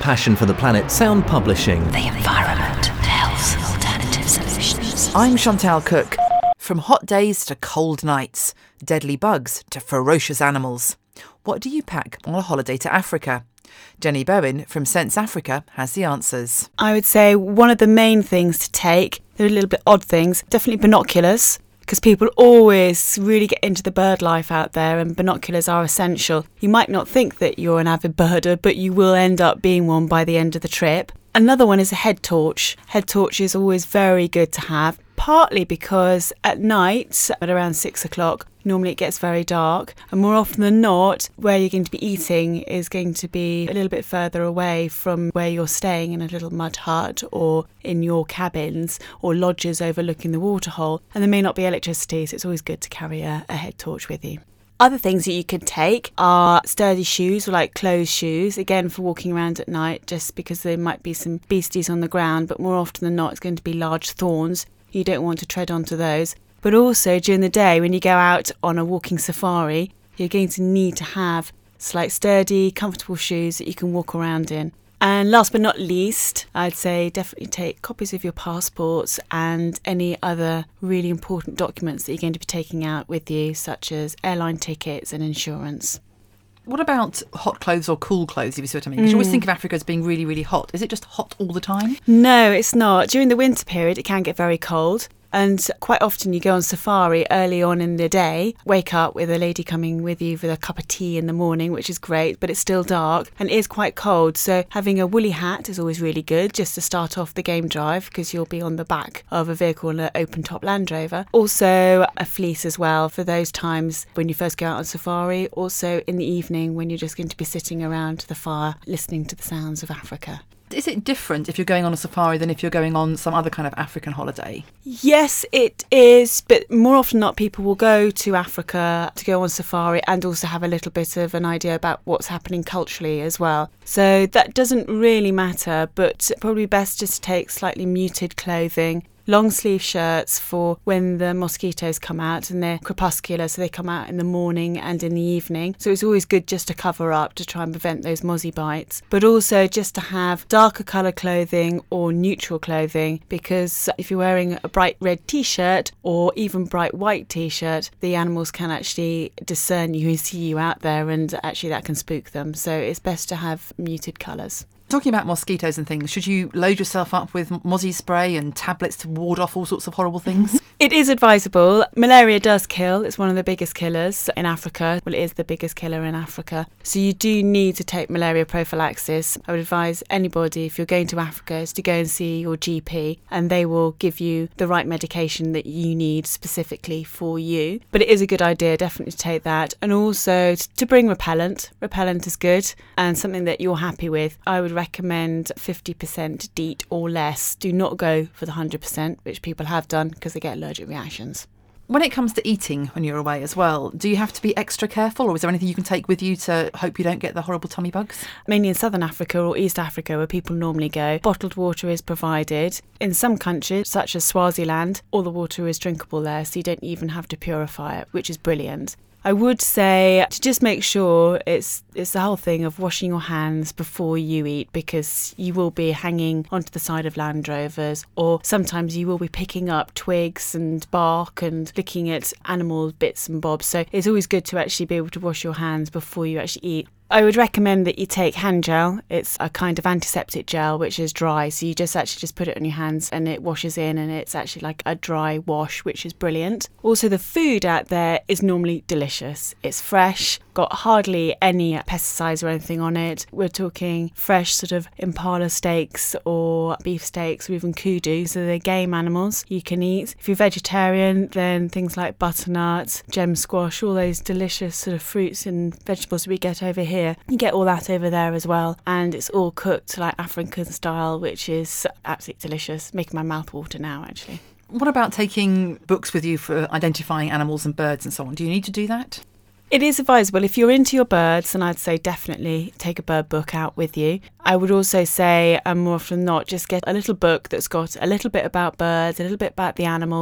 Passion for the Planet Sound Publishing. The environment, health, alternative solutions. I'm Chantal Cook. From hot days to cold nights, deadly bugs to ferocious animals. What do you pack on a holiday to Africa? Jenny Bowen from Sense Africa has the answers. I would say one of the main things to take, they're a little bit odd things, definitely binoculars, because people always really get into the bird life out there and binoculars are essential. You might not think that you're an avid birder, but you will end up being one by the end of the trip. Another one is a head torch. Head torch is always very good to have, partly because at night, at around 6 o'clock, normally it gets very dark, and more often than not, where you're going to be eating is going to be a little bit further away from where you're staying in a little mud hut or in your cabins or lodges overlooking the waterhole, and there may not be electricity, so it's always good to carry a head torch with you. Other things that you can take are sturdy shoes, or like closed shoes, again for walking around at night, just because there might be some beasties on the ground, but more often than not it's going to be large thorns. You don't want to tread onto those. But also during the day when you go out on a walking safari, you're going to need to have sturdy, comfortable shoes that you can walk around in. And last but not least, I'd say definitely take copies of your passports and any other really important documents that you're going to be taking out with you, such as airline tickets and insurance. What about hot clothes or cool clothes, if you see what I mean? Because you always think of Africa as being really, really hot. Is it just hot all the time? No, it's not. During the winter period, it can get very cold. And quite often you go on safari early on in the day, wake up with a lady coming with you with a cup of tea in the morning, which is great, but it's still dark and it is quite cold. So having a woolly hat is always really good just to start off the game drive, because you'll be on the back of a vehicle in an open top Land Rover. Also a fleece as well for those times when you first go out on safari. Also in the evening when you're just going to be sitting around the fire listening to the sounds of Africa. Is it different if you're going on a safari than if you're going on some other kind of African holiday? Yes, it is. But more often than not, people will go to Africa to go on safari and also have a little bit of an idea about what's happening culturally as well. So that doesn't really matter, but probably best just to take slightly muted clothing. Long sleeve shirts for when the mosquitoes come out, and they're crepuscular, so they come out in the morning and in the evening. So it's always good just to cover up to try and prevent those mozzie bites. But also just to have darker colour clothing or neutral clothing, because if you're wearing a bright red t-shirt or even bright white t-shirt, the animals can actually discern you and see you out there, and actually that can spook them. So it's best to have muted colours. Talking about mosquitoes and things, should you load yourself up with mozzie spray and tablets to ward off all sorts of horrible things? It is advisable. Malaria does kill. It's one of the biggest killers in Africa. Well, it is the biggest killer in Africa. So you do need to take malaria prophylaxis. I would advise anybody, if you're going to Africa, is to go and see your GP, and they will give you the right medication that you need specifically for you. But it is a good idea, definitely to take that. And also to bring repellent. Repellent is good and something that you're happy with. I would recommend 50% DEET or less. Do not go for the 100%, which people have done because they get allergic reactions. When it comes to eating when you're away as well, do you have to be extra careful, or is there anything you can take with you to hope you don't get the horrible tummy bugs? Mainly in Southern Africa or East Africa, where people normally go, bottled water is provided. In some countries, such as Swaziland, all the water is drinkable there, so you don't even have to purify it, which is brilliant. I would say to just make sure it's the whole thing of washing your hands before you eat, because you will be hanging onto the side of Land Rovers, or sometimes you will be picking up twigs and bark and looking at animal bits and bobs. So it's always good to actually be able to wash your hands before you actually eat. I would recommend that you take hand gel. It's a kind of antiseptic gel which is dry, so you just put it on your hands and it washes in, and it's actually like a dry wash, which is brilliant. Also, the food out there is normally delicious. It's fresh, got hardly any pesticides or anything on it. We're talking fresh sort of impala steaks or beef steaks or even kudu, so they're game animals you can eat. If you're vegetarian, then things like butternut, gem squash, all those delicious sort of fruits and vegetables we get over here, you get all that over there as well, and it's all cooked like African style, which is absolutely delicious, making my mouth water now actually. What about taking books with you for identifying animals and birds and so on? Do you need to do that? It is advisable if you're into your birds, and I'd say definitely take a bird book out with you. I would also say, more often than not, just get a little book that's got a little bit about birds, a little bit about the animals.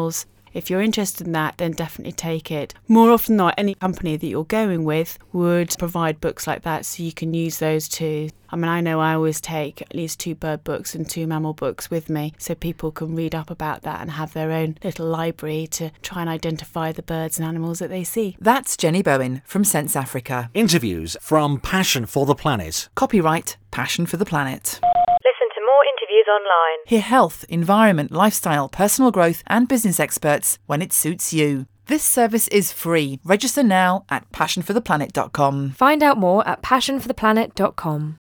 If you're interested in that, then definitely take it. More often than not, any company that you're going with would provide books like that, so you can use those too. I mean, I know I always take at least 2 bird books and 2 mammal books with me, so people can read up about that and have their own little library to try and identify the birds and animals that they see. That's Jenny Bowen from Sense Africa. Interviews from Passion for the Planet. Copyright Passion for the Planet. Listen to more interviews online. Hear health, environment, lifestyle, personal growth and business experts when it suits you. This service is free. Register now at passionfortheplanet.com. Find out more at passionfortheplanet.com.